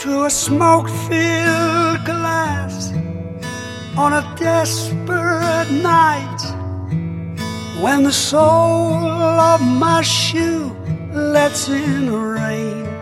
to a smoke-filled glass on a desperate night, when the sole of my shoe lets in the rain.